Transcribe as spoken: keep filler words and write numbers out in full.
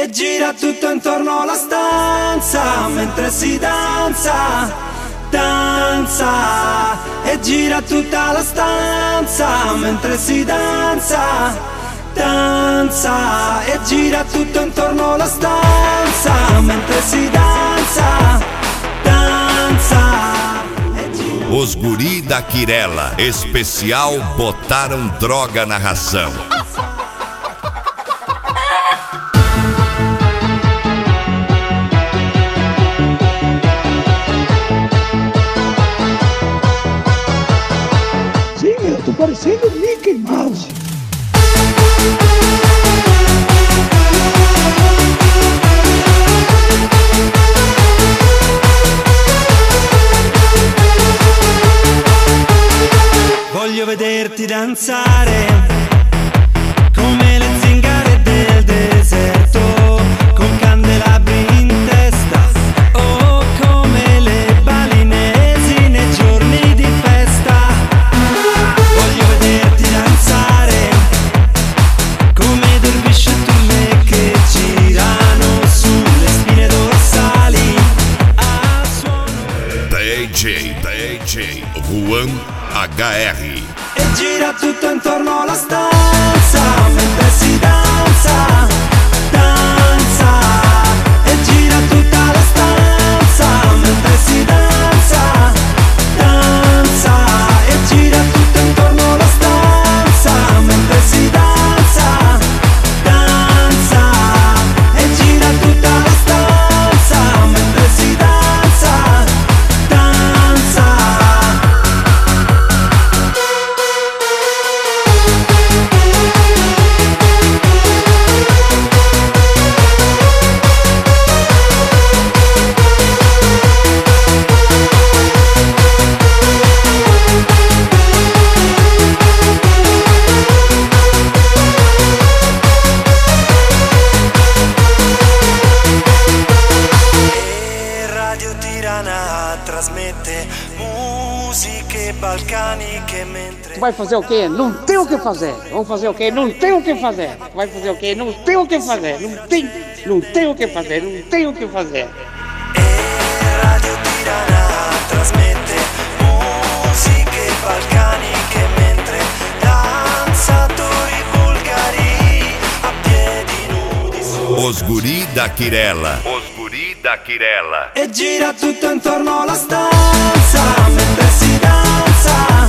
E gira tutto intorno alla stanza mentre si danza, danza. E gira tutta la stanza mentre si danza, danza. E gira tutto intorno alla stanza mentre si danza, danza. Os guri da Quirela, especial botaram droga na ração. Sim, eu tô parecendo o Mickey Mouse. Voglio vederti danzare come le zingare del deserto, con candelabri in testa, o come le balinesi nei giorni di festa. Voglio vederti danzare come dervisci e turme che girano sulle spine dorsali a suono. D J, D J Juan H R. E gira tutto intorno alla stanza mentre si danza, danza. E gira tutta la stanza mentre si danza, danza. E gira tutto intorno alla stanza mentre si danza, danza. E gira tutta la stanza mentre si danza, danza. Trasmette musiche balcaniche mentre... Vai fazer o quê? Não tem o que fazer. Vamos fazer o quê? Não tem o que fazer. Vai fazer o quê? Não tem o que fazer. Não tem, não tem o que fazer. Não tem o que fazer. E Radio Tirana trasmette musiche balcaniche mentre danzatori bulgari a piedi nudi su. Os guri da Quirela. Os guri da Quirela. E gira tutto intorno alla stanza mentre si danza,